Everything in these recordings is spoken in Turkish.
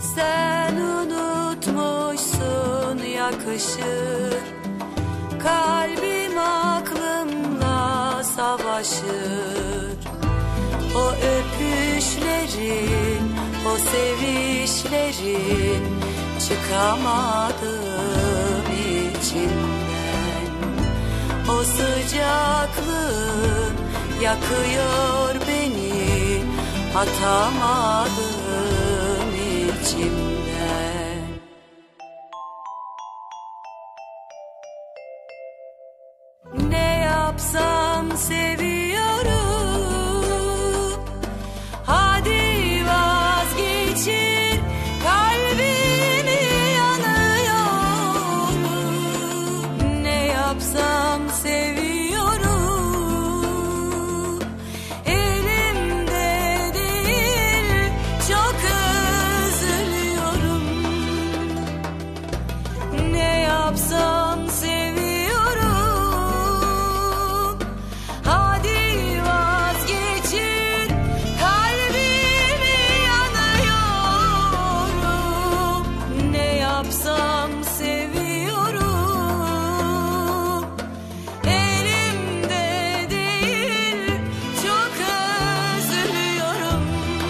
Sen unutmuşsun yakışır, kalbim aklımla savaşır. O öpüşlerin, o sevişlerin, çıkamadım içinden. O sıcaklığın yakıyor beni, atamadım içimden. Ne yapsam seviyorum, hadi vazgeçir, kalbimi yanıyorum. Ne yapsam seviyorum, elimde değil, çok üzülüyorum. Ne yapsam seviyorum, hadi vazgeçir, kalbimi yanıyorum. Ne yapsam seviyorum, elimde değil, çok üzülüyorum.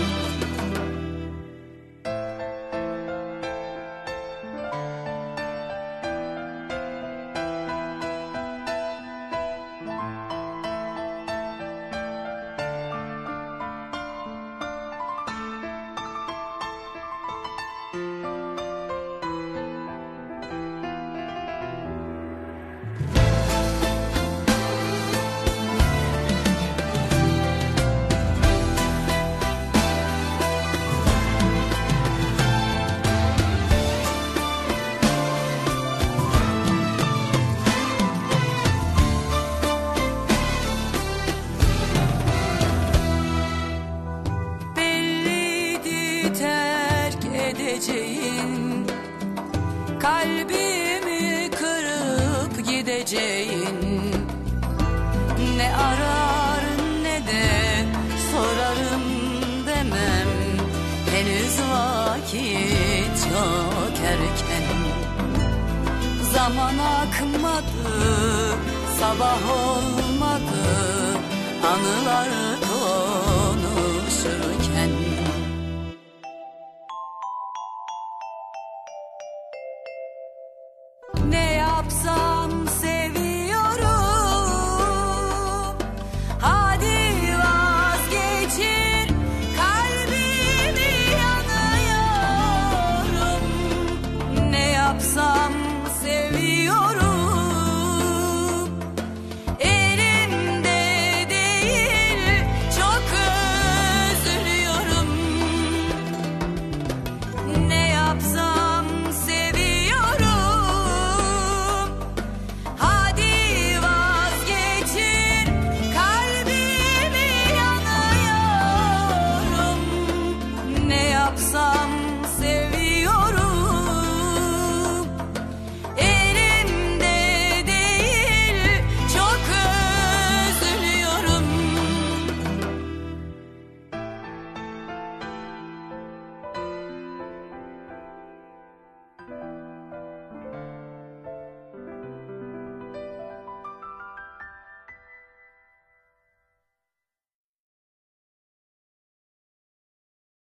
Belliydi terk edeceğin, kalbimi kırıp gideceğin. Ne arar ne de sorarım demem, henüz vakit çok erken. Zaman akmadı, sabah olmadı, anılar